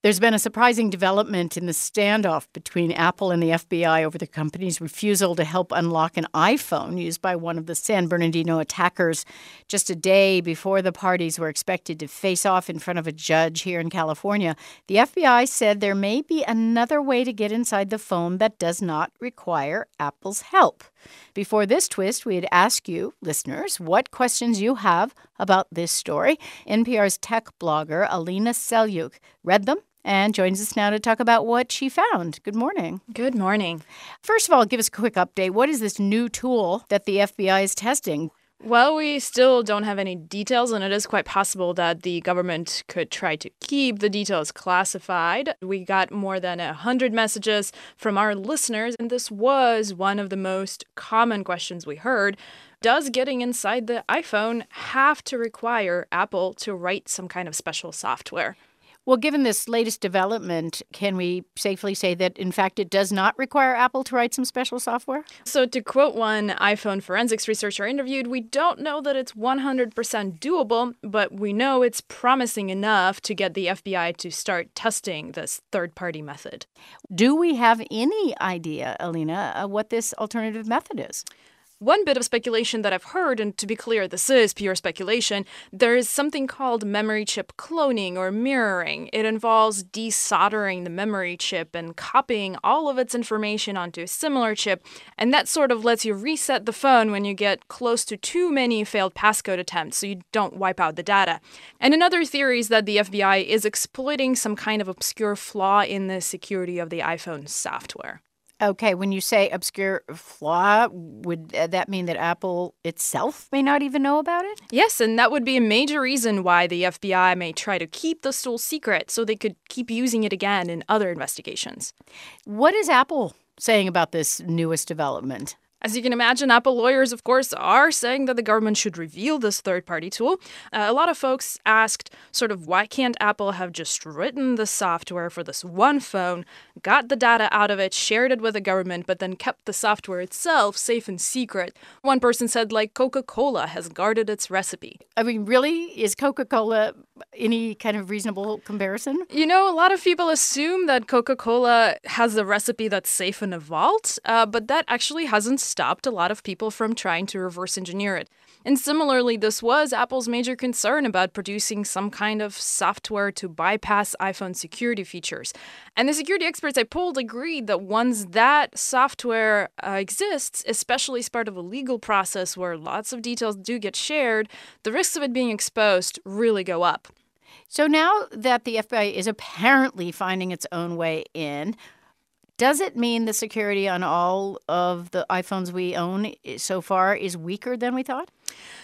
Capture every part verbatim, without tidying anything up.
There's been a surprising development in the standoff between Apple and the F B I over the company's refusal to help unlock an iPhone used by one of the San Bernardino attackers just a day before the parties were expected to face off in front of a judge here in California. The F B I said there may be another way to get inside the phone that does not require Apple's help. Before this twist, we had asked you, listeners, what questions you have about this story. N P R's tech blogger, Alina Selyukh, read them and joins us now to talk about what she found. Good morning. Good morning. First of all, give us a quick update. What is this new tool that the F B I is testing? Well, we still don't have any details, and it is quite possible that the government could try to keep the details classified. We got more than one hundred messages from our listeners, and this was one of the most common questions we heard. Does getting inside the iPhone have to require Apple to write some kind of special software? Well, given this latest development, can we safely say that, in fact, it does not require Apple to write some special software? So to quote one iPhone forensics researcher interviewed, we don't know that it's one hundred percent doable, but we know it's promising enough to get the F B I to start testing this third-party method. Do we have any idea, Alina, uh, what this alternative method is? One bit of speculation that I've heard, and to be clear, this is pure speculation, there is something called memory chip cloning or mirroring. It involves desoldering the memory chip and copying all of its information onto a similar chip, and that sort of lets you reset the phone when you get close to too many failed passcode attempts so you don't wipe out the data. And another theory is that the F B I is exploiting some kind of obscure flaw in the security of the iPhone software. Okay, when you say obscure flaw, would that mean that Apple itself may not even know about it? Yes, and that would be a major reason why the F B I may try to keep the tool secret so they could keep using it again in other investigations. What is Apple saying about this newest development? As you can imagine, Apple lawyers, of course, are saying that the government should reveal this third-party tool. Uh, a lot of folks asked, sort of, why can't Apple have just written the software for this one phone, got the data out of it, shared it with the government, but then kept the software itself safe and secret? One person said, like, Coca-Cola has guarded its recipe. I mean, really? Is Coca-Cola any kind of reasonable comparison? You know, a lot of people assume that Coca-Cola has a recipe that's safe in a vault, uh, but that actually hasn't stopped a lot of people from trying to reverse engineer it. And similarly, this was Apple's major concern about producing some kind of software to bypass iPhone security features. And the security experts I polled agreed that once that software uh, exists, especially as part of a legal process where lots of details do get shared, the risks of it being exposed really go up. So now that the F B I is apparently finding its own way in, does it mean the security on all of the iPhones we own so far is weaker than we thought?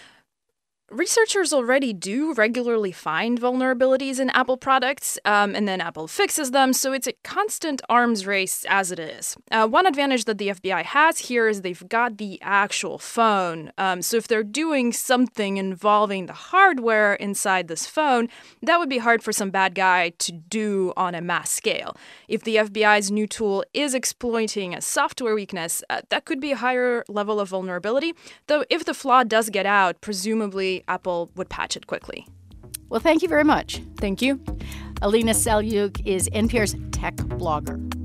Researchers already do regularly find vulnerabilities in Apple products, um, and then Apple fixes them, so it's a constant arms race as it is. Uh, one advantage that the F B I has here is they've got the actual phone. Um, so if they're doing something involving the hardware inside this phone, that would be hard for some bad guy to do on a mass scale. If the F B I's new tool is exploiting a software weakness, uh, that could be a higher level of vulnerability, though if the flaw does get out, presumably Apple would patch it quickly. Well, thank you very much. Thank you. Alina Selyukh is N P R's tech blogger.